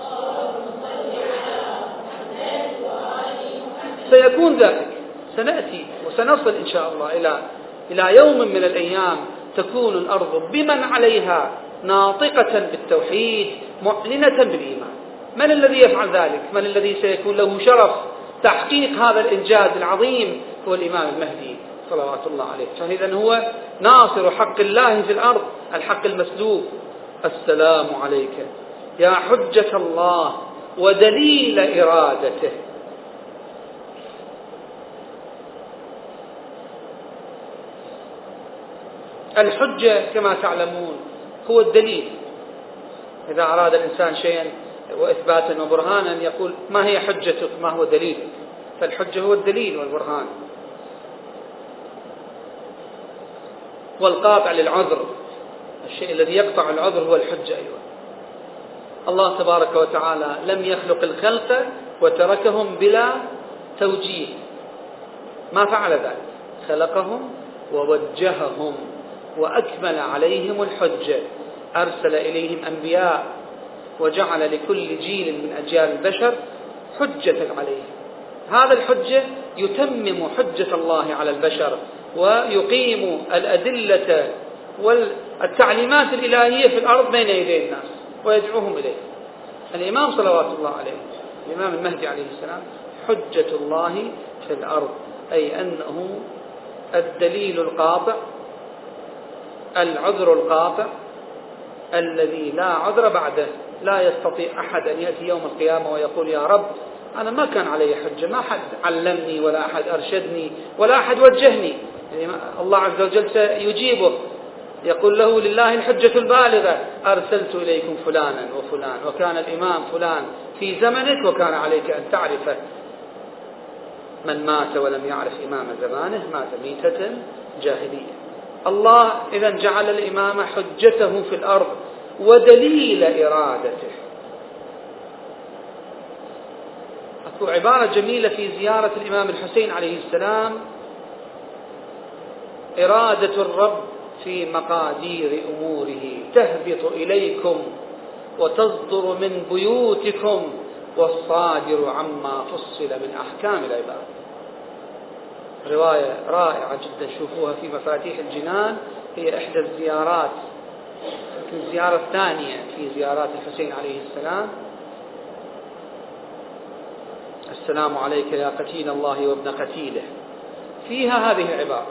سيكون ذلك، سنأتي وسنصل إن شاء الله إلى إلى يوم من الأيام تكون الأرض بمن عليها ناطقة بالتوحيد معلنة بالإيمان. من الذي يفعل ذلك؟ من الذي سيكون له شرف تحقيق هذا الإنجاز العظيم؟ هو الإمام المهدي صلوات الله عليه. فإذا هو ناصر حق الله في الأرض، الحق المسلوب. السلام عليك يا حجة الله ودليل إرادته. الحجة كما تعلمون هو الدليل. إذا أراد الإنسان شيئا وإثباتا وبرهانا يقول ما هي حجتك، ما هو دليلك؟ فالحجة هو الدليل والبرهان. والقاطع للعذر، الشيء الذي يقطع العذر هو الحجة. أيضا الله تبارك وتعالى لم يخلق الخلق وتركهم بلا توجيه، ما فعل ذلك، خلقهم ووجههم وأكمل عليهم الحجة، أرسل إليهم أنبياء وجعل لكل جيل من أجيال البشر حجة عليهم. هذا الحجة يتمم حجة الله على البشر ويقيم الأدلة والتعليمات الإلهية في الأرض بين يدي الناس ويدعوهم إليه. الإمام صلوات الله عليه، الإمام المهدي عليه السلام، حجة الله في الأرض، أي أنه الدليل القاطع، العذر القاطع الذي لا عذر بعده. لا يستطيع أحد أن يأتي يوم القيامة ويقول يا رب أنا ما كان علي حجة، ما أحد علمني ولا أحد أرشدني ولا أحد وجهني. يعني الله عز وجل سيجيبه، يقول له لله الحجة البالغة، أرسلت إليكم فلانا وفلان وكان الإمام فلان في زمنك وكان عليك أن تعرفه. من مات ولم يعرف إمام زمانه مات ميتة جاهلية. الله إذا جعل الإمام حجته في الأرض ودليل إرادته. أكو عبارة جميلة في زيارة الإمام الحسين عليه السلام: إرادة الرب في مقادير أموره تهبط إليكم وتصدر من بيوتكم والصادر عما فصل من أحكام العباد. رواية رائعة جدا، شوفوها في مفاتيح الجنان، هي إحدى الزيارات، الزيارة الثانية في زيارات الحسين عليه السلام. السلام عليك يا قتيل الله وابن قتيله، فيها هذه العبارة: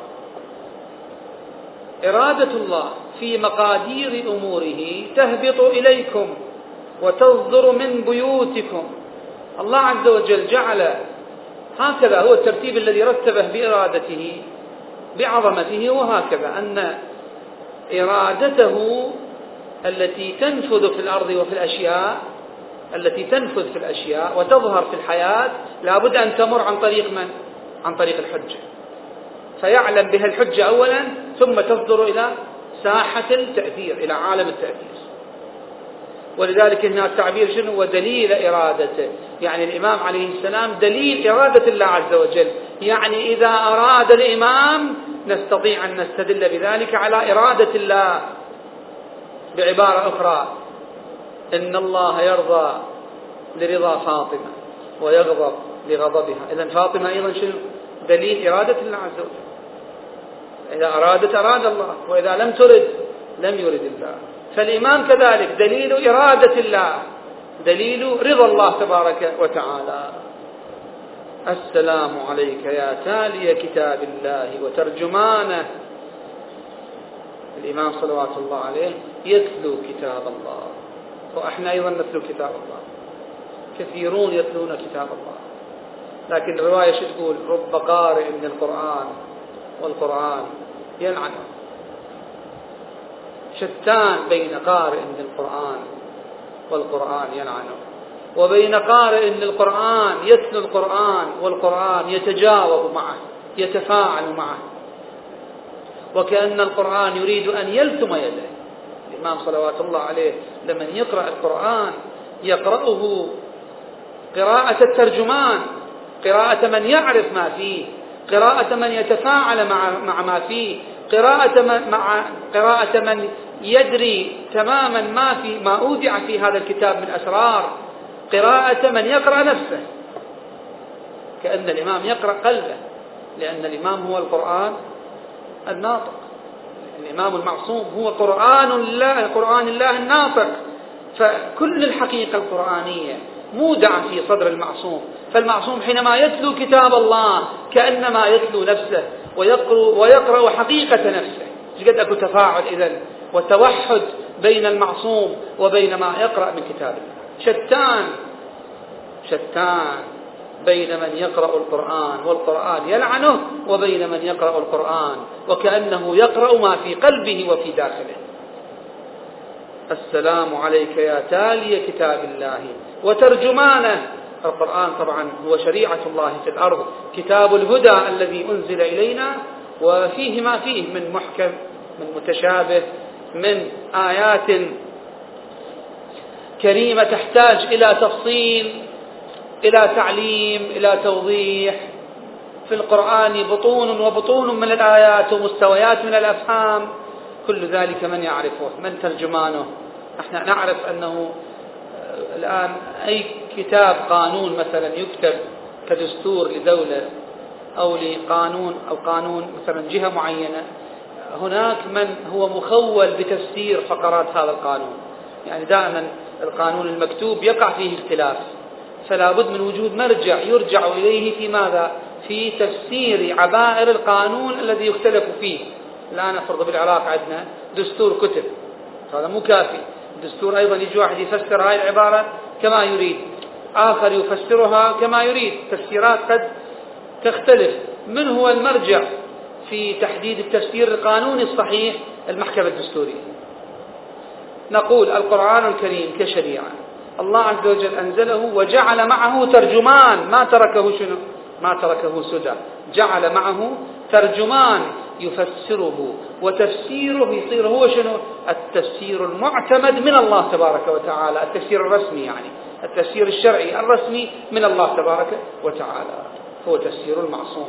إرادة الله في مقادير أموره تهبط إليكم وتصدر من بيوتكم. الله عز وجل جعل هكذا، هو الترتيب الذي رتبه بإرادته بعظمته، وهكذا أن إرادته التي تنفذ في الأرض وفي الأشياء التي تنفذ في الأشياء وتظهر في الحياة لابد أن تمر عن طريق من؟ عن طريق الحجة، فيعلم بها الحجة أولا ثم تصدر إلى ساحة التأثير، إلى عالم التأثير. ولذلك هنا التعبير شنو هو؟ دليل إرادته، يعني الإمام عليه السلام دليل إرادة الله عز وجل، يعني إذا أراد الإمام نستطيع أن نستدل بذلك على إرادة الله. بعبارة أخرى، إن الله يرضى لرضا فاطمة ويغضب لغضبها، إذن فاطمة أيضا شنو؟ دليل إرادة الله عز وجل. إذا أرادت أراد الله، وإذا لم ترد لم يرد الله. فالإمام كذلك دليل إرادة الله، دليل رضا الله تبارك وتعالى. السلام عليك يا تالي كتاب الله وترجمانه. الإمام صلوات الله عليه يتلو كتاب الله، وإحنا أيضا نتلو كتاب الله، كثيرون يتلون كتاب الله. لكن الرواية شو تقول؟ رب قارئ من القرآن والقرآن يلعنه. شتان بين قارئ للقرآن والقرآن يلعنه، وبين قارئ للقرآن يتلو القرآن والقرآن يتجاوب معه يتفاعل معه، وكأن القرآن يريد أن يلتم يده. الإمام صلوات الله عليه لمن يقرأ القرآن يقرأه قراءة الترجمان، قراءة من يعرف ما فيه، قراءة من يتفاعل مع مع ما فيه، قراءة من مع قراءة من يدري تماما ما في ما أودع في هذا الكتاب من أسرار، قراءة من يقرأ نفسه، كأن الإمام يقرأ قلبه، لأن الإمام هو القرآن الناطق، الإمام المعصوم هو قرآن الله، قرآن الله الناطق. فكل الحقيقة القرآنية مودعة في صدر المعصوم، فالمعصوم حينما يتلو كتاب الله كأنما يتلو نفسه ويقرأ, ويقرأ حقيقة نفسه. قد أكو تفاعل إذن وتوحد بين المعصوم وبين ما يقرأ من كتاب الله. شتان شتان بين من يقرأ القرآن والقرآن يلعنه، وبين من يقرأ القرآن وكأنه يقرأ ما في قلبه وفي داخله. السلام عليك يا تالي كتاب الله وترجمانه. القرآن طبعا هو شريعة الله في الأرض، كتاب الهدى الذي أنزل إلينا، وفيه ما فيه من محكم من متشابه، من آيات كريمة تحتاج إلى تفصيل، إلى تعليم، إلى توضيح. في القرآن بطون وبطون من الآيات ومستويات من الأفهام، كل ذلك من يعرفه؟ من ترجمانه؟ احنا نعرف أنه الآن أي كتاب قانون مثلا يكتب كدستور لدولة أو لقانون أو قانون مثلا جهة معينة، هناك من هو مخول بتفسير فقرات هذا القانون. يعني دائما القانون المكتوب يقع فيه اختلاف، فلا بد من وجود مرجع يرجع إليه في ماذا؟ في تفسير عبائر القانون الذي يختلف فيه. الآن أفرض بالعراق عندنا دستور كتب، هذا مو كافي، الدستور أيضا يجي واحد يفسر هاي العبارة كما يريد، آخر يفسرها كما يريد، تفسيرات قد تختلف. من هو المرجع في تحديد التفسير القانوني الصحيح؟ المحكمة الدستورية. نقول القرآن الكريم كشريعة الله عز وجل أنزله وجعل معه ترجمان، ما تركه شنو؟ ما تركه سدى، جعل معه ترجمان يفسره، وتفسيره يصير هو شنو؟ التفسير المعتمد من الله تبارك وتعالى، التفسير الرسمي، يعني التفسير الشرعي الرسمي من الله تبارك وتعالى، هو تفسير المعصوم.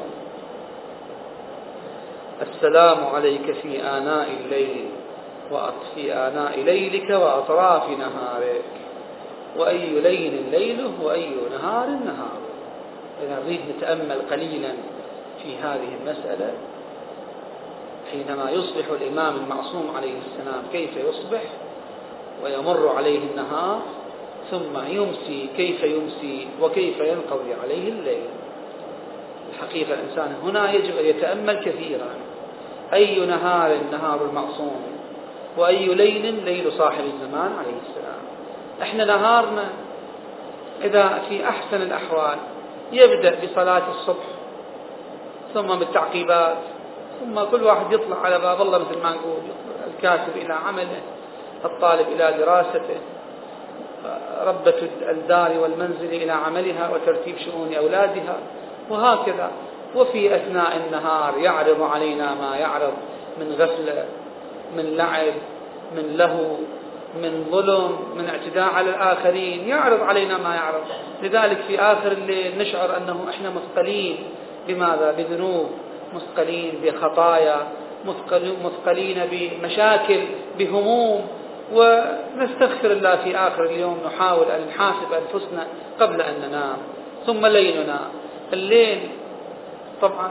السلام عليك في آناء الليل وفي آناء ليلك وأطراف نهارك، وأي ليل ليله وأي نهار نهاره. إذا نريد نتأمل قليلا في هذه المسألة، حينما يصبح الإمام المعصوم عليه السلام كيف يصبح ويمر عليه النهار، ثم يمسي كيف يمسي وكيف ينقضي عليه الليل. الحقيقة الإنسان هنا يجب أن يتأمل كثيرا، أي نهار نهار المعصوم، وأي ليل ليل صاحب الزمان عليه السلام. احنا نهارنا إذا في أحسن الأحوال يبدأ بصلاة الصبح، ثم بالتعقيبات، ثم كل واحد يطلع على باب الله مثل ما نقول، الكاتب إلى عمله، الطالب إلى دراسته، ربة الدار والمنزل إلى عملها وترتيب شؤون أولادها، وهكذا. وفي أثناء النهار يعرض علينا ما يعرض من غفلة، من لعب، من لهو، من ظلم، من اعتداء على الآخرين، يعرض علينا ما يعرض. لذلك في آخر الليل نشعر أنه إحنا مثقلين بماذا؟ بذنوب، مثقلين بخطايا، مثقلين بمشاكل، بهموم، ونستغفر الله في آخر اليوم، نحاول أن نحاسب أنفسنا قبل أن ننام. ثم ليلنا، الليل طبعا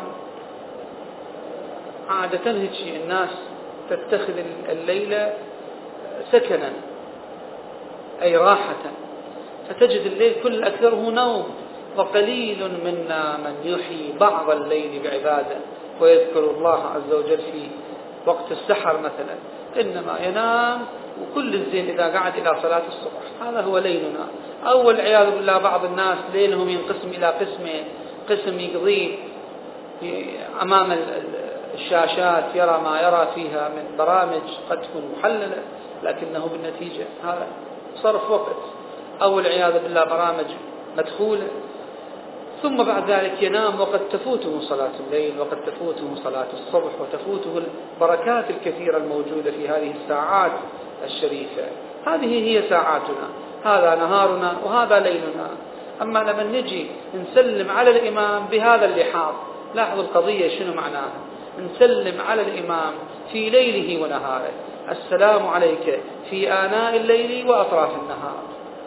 عادة هيك الناس تتخذ الليلة سكنا أي راحة، فتجد الليل كل أكثره نوم، وقليل منا من يحيي بعض الليل بعبادة ويذكر الله عز وجل في وقت السحر مثلا، إنما ينام وكل الزين إذا قعد إلى صلاة الصبح. هذا هو ليلنا. أو والعياذ بالله بعض الناس ليلهم ينقسم إلى قسمين: قسم يقضيه أمام الشاشات يرى ما يرى فيها من برامج قد تكون محللة لكنه بالنتيجة هذا صرف وقت، أو العياذ بالله برامج مدخولة. ثم بعد ذلك ينام وقد تفوته صلاة الليل، وقد تفوته صلاة الصبح، وتفوته البركات الكثيرة الموجودة في هذه الساعات الشريفة. هذه هي ساعاتنا، هذا نهارنا وهذا ليلنا. أما لما نجي نسلم على الإمام بهذا اللحاظ، لاحظوا القضية شنو معناها: نسلم على الإمام في ليله ونهاره، السلام عليك في آناء الليل وأطراف النهار.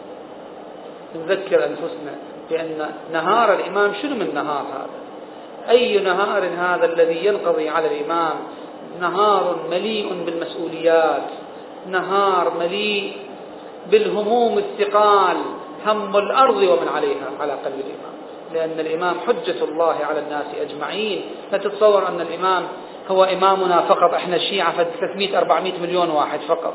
نذكر أنفسنا بأن نهار الإمام شنو من نهار هذا؟ أي نهار هذا الذي ينقضي على الإمام؟ نهار مليء بالمسؤوليات، نهار مليء بالهموم الثقال، هم الأرض ومن عليها على قلب الإمام، لأن الإمام حجة الله على الناس أجمعين. لا تتصور أن الإمام هو إمامنا فقط، إحنا الشيعة ثلاثمئة أربعمئة مليون واحد فقط.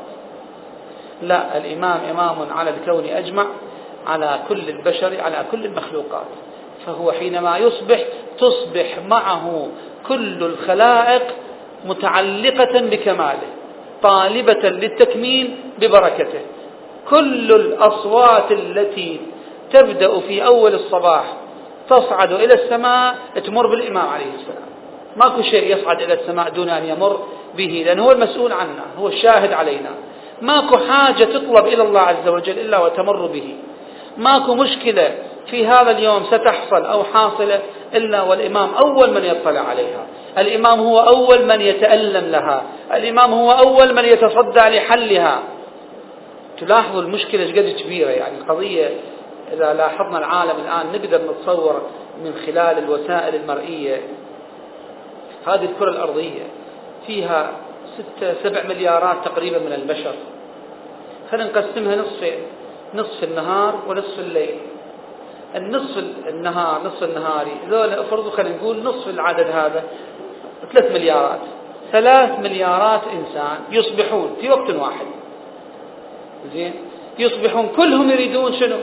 لا، الإمام إمام على الكون أجمع، على كل البشر، على كل المخلوقات. فهو حينما يصبح تصبح معه كل الخلائق متعلقة بكماله، طالبة للتكميل ببركته. كل الأصوات التي تبدأ في أول الصباح تصعد إلى السماء تمر بالإمام عليه السلام. ماكو شيء يصعد إلى السماء دون أن يمر به، لأنه هو المسؤول عنا، هو الشاهد علينا. ماكو حاجة تطلب إلى الله عز وجل إلا وتمر به. ماكو مشكلة في هذا اليوم ستحصل أو حاصلة إلا والإمام أول من يطلع عليها، الإمام هو أول من يتألم لها، الإمام هو أول من يتصدى لحلها. تلاحظوا المشكلة قد كبيرة. يعني القضية إذا لاحظنا العالم الآن نقدر نتصور من خلال الوسائل المرئية، هذه الكرة الأرضية فيها ستة سبع مليارات تقريبا من البشر. خلينا نقسمها نصفين، نصف النهار ونصف الليل. النصف النهار نصف النهاري ذولا افرضوا خلينا نقول نصف العدد هذا ثلاث مليارات، ثلاث مليارات إنسان يصبحون في وقت واحد. زين، يصبحون كلهم يريدون شنو؟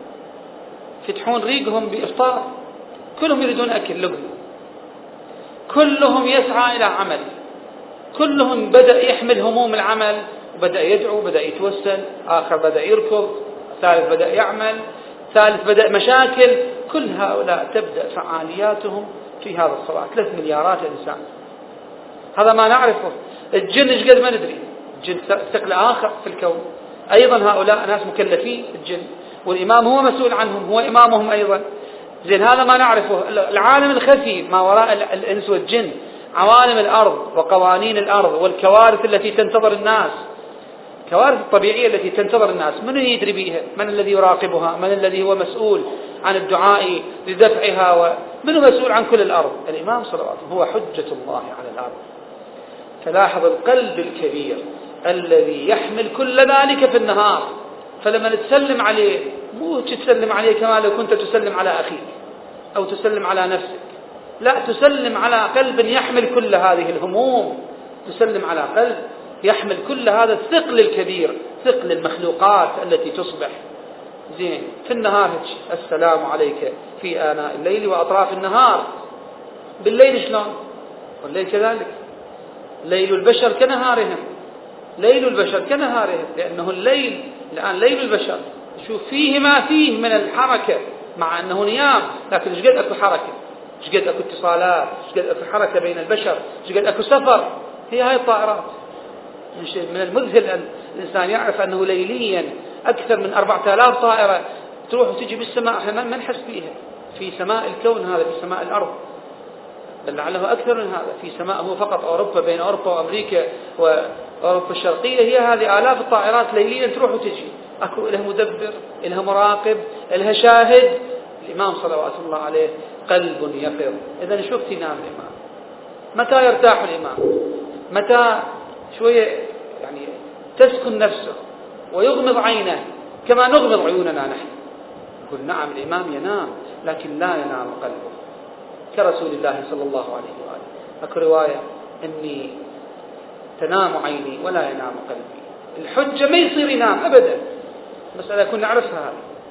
يفتحون ريقهم بإفطار، كلهم يريدون أكل لقمة، كلهم يسعى إلى عمل، كلهم بدأ يحمل هموم العمل، وبدأ يدعو، بدأ يتوسل، آخر بدأ يركض، ثالث بدأ يعمل، ثالث بدأ مشاكل. كل هؤلاء تبدأ فعالياتهم في هذا الصباح. ثلاث مليارات إنسان، هذا ما نعرفه. الجن إيش قد ما ندري، الجن ثقل آخر في الكون أيضا. هؤلاء ناس مكلفين الجن، والإمام هو مسؤول عنهم، هو إمامهم أيضا. زين، هذا ما نعرفه. العالم الخفي ما وراء الإنس والجن، عوالم الأرض وقوانين الأرض والكوارث التي تنتظر الناس، الكوارث الطبيعية التي تنتظر الناس، من يدري بها؟ من الذي يراقبها؟ من الذي هو مسؤول عن الدعاء لدفعها؟ ومن هو مسؤول عن كل الأرض؟ الإمام صلى الله عليه وسلم هو حجة الله على الأرض. فلاحظ القلب الكبير الذي يحمل كل ذلك في النهار. فلما تسلم عليه مو تسلم عليه كما لو كنت تسلم على أخيك أو تسلم على نفسك، لا، تسلم على قلب يحمل كل هذه الهموم، تسلم على قلب يحمل كل هذا الثقل الكبير، ثقل المخلوقات التي تصبح. زين، في النهار السلام عليك في آناء الليل وأطراف النهار. بالليل شلون؟ والليل كذلك، ليل البشر كنهارهم، ليل البشر كنهارهم، لأنه الليل الآن ليل البشر شوف فيه ما فيه من الحركة، مع أنه نيام لكن ايش قد أكو حركة، ايش قد أكو اتصالات، ايش قد أكو حركة بين البشر، ايش قد أكو سفر. هي هاي الطائرات. من المذهل أن الإنسان يعرف أنه ليليا أكثر من أربعة آلاف طائرة تروح وتجي بالسماء، احنا ما نحس بيها في سماء الكون هذا، في سماء الأرض، بل لعله أكثر من هذا. في سماء هو فقط أوروبا، بين أوروبا وأمريكا وأوروبا الشرقية هي هذه آلاف الطائرات ليليا تروح وتجي، أكو لها مدبر، لها مراقب، لها شاهد. الإمام صلوات الله عليه قلب يقظ. إذا شو وقت ينام الإمام؟ متى يرتاح الإمام؟ متى شوية يعني تسكن نفسه ويغمض عينه كما نغمض عيوننا نحن؟ يقول نعم الإمام ينام لكن لا ينام قلبه، كرسول الله صلى الله عليه وآله. أكو رواية أني تنام عيني ولا ينام قلبي. الحجة ما يصير ينام أبدا، مسألة كنا نعرفها.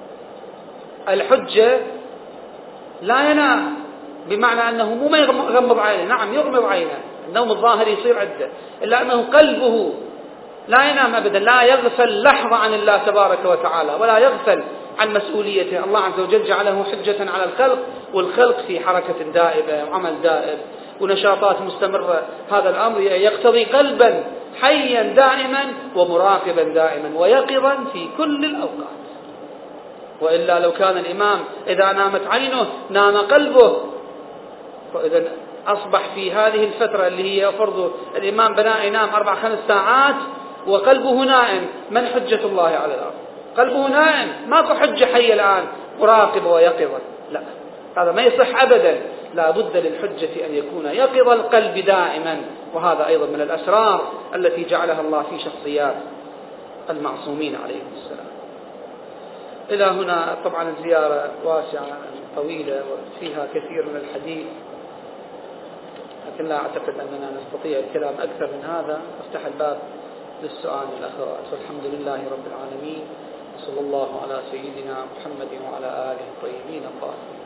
الحجة لا ينام بمعنى أنه مو ما يغمض عينه، نعم يغمض عينه، النوم الظاهر يصير عنده، إلا أنه قلبه لا ينام أبدا، لا يغفل لحظة عن الله تبارك وتعالى، ولا يغفل عن مسؤوليته. الله عز وجل جعله حجة على الخلق، والخلق في حركة دائمة وعمل دائم ونشاطات مستمرة. هذا الأمر يقتضي قلبا حيا دائما ومراقبا دائما ويقظا في كل الأوقات. وإلا لو كان الإمام إذا نامت عينه نام قلبه، فإذا أصبح في هذه الفترة اللي هي فرض الإمام بناء ينام أربع خمس ساعات وقلبه نائم، من حجة الله على الأرض؟ قلبه نائم، ماكو حجة حية الآن مراقبة ويقظة، لا، هذا ما يصح أبدا. لا بد للحجة أن يكون يقظ القلب دائما، وهذا أيضا من الأسرار التي جعلها الله في شخصيات المعصومين عليهم السلام. إلى هنا طبعا الزيارة واسعة طويلة وفيها كثير من الحديث، لكن لا أعتقد أننا نستطيع الكلام أكثر من هذا. أفتح الباب للسؤال الأخوات، والحمد لله رب العالمين، وصلى الله على سيدنا محمد وعلى آله الطيبين الطاهرين.